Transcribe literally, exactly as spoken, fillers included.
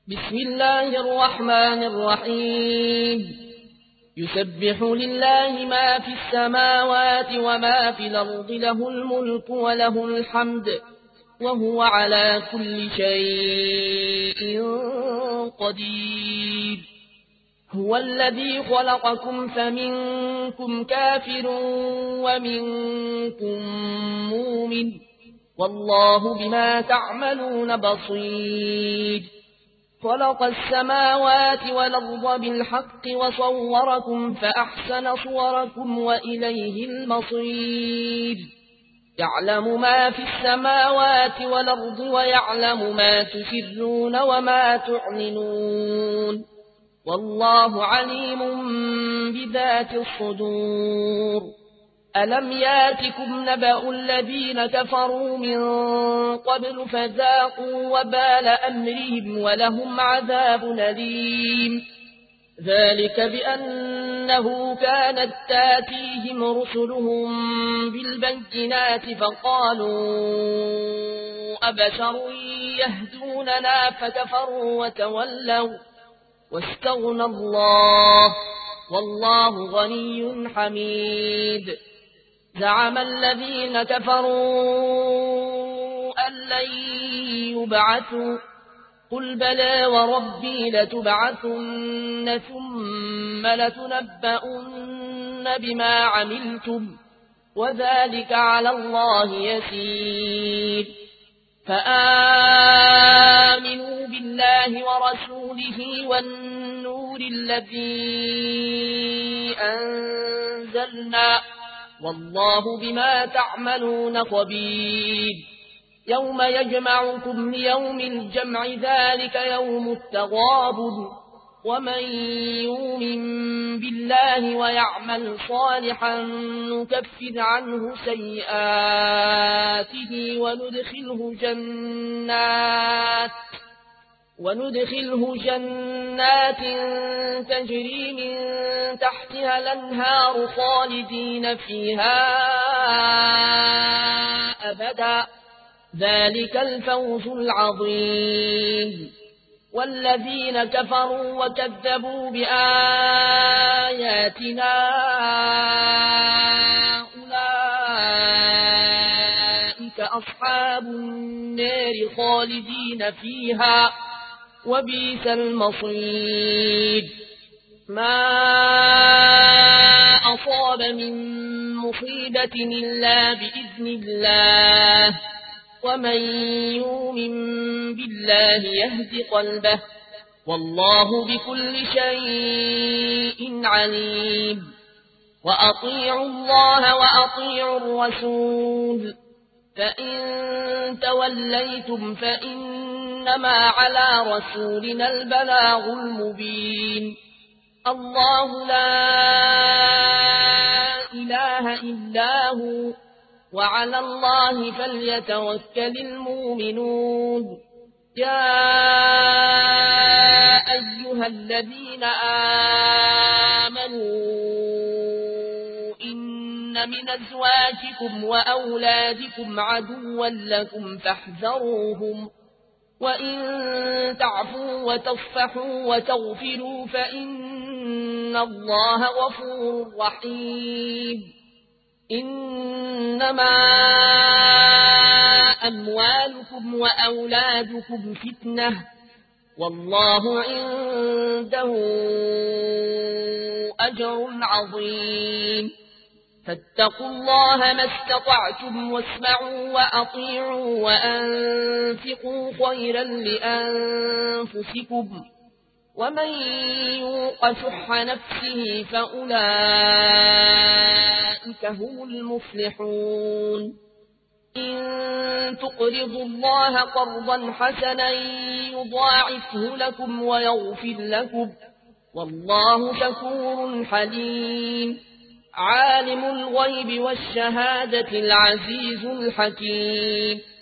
بسم الله الرحمن الرحيم يسبح لله ما في السماوات وما في الأرض له الملك وله الحمد وهو على كل شيء قدير هو الذي خلقكم فمنكم كافر ومنكم مؤمن والله بما تعملون بصير خلق السماوات والأرض بالحق وصوركم فأحسن صوركم وإليه المصير يعلم ما في السماوات والأرض ويعلم ما تسرون وما تعلنون والله عليم بذات الصدور ألم ياتكم نبأ الذين كفروا من قبل فذاقوا وبال أمرهم ولهم عذاب أليم ذلك بأنه كانت تاتيهم رسلهم بالبينات فقالوا أبشر يهدوننا فكفروا وتولوا واستغنى الله والله غني حميد زعم الذين كفروا أن لن يبعثوا قل بلى وربي لتبعثن ثم لتنبؤن بما عملتم وذلك على الله يسير فآمنوا بالله ورسوله والنور الذي أنزلنا والله بما تعملون خبير يوم يجمعكم ليوم الجمع ذلك يوم التغابن ومن يؤمن بالله ويعمل صالحا نكفر عنه سيئاته وندخله جنات وندخله جنات تجري من تحتها الأنهار خالدين فيها أبدا ذلك الفوز العظيم والذين كفروا وكذبوا بآياتنا أولئك أصحاب النار خالدين فيها وبئس المصير ما أصاب من مصيبة إلا بإذن الله ومن يؤمن بالله يهد قلبه والله بكل شيء عليم وأطيعوا الله وأطيعوا الرسول فإن توليتم فإنما على رسولنا البلاغ المبين الله لا إله إلا هو وعلى الله فليتوكل المؤمنون يا أيها الذين آمنوا إن من أزواجكم وأولادكم عدوا لكم فاحذروهم وإن تعفوا وتصفحوا وتغفروا فإن الله غفور رحيم إنما أموالكم وأولادكم فتنة والله عنده أجر عظيم فاتقوا الله ما استطعتم واسمعوا وأطيعوا وأنفقوا خيرا لأنفسكم ومن يوق شح نفسه فأولئك هم المفلحون إن تقرضوا الله قرضا حسنا يضاعفه لكم ويغفر لكم والله شكور حليم عالم الغيب والشهادة العزيز الحكيم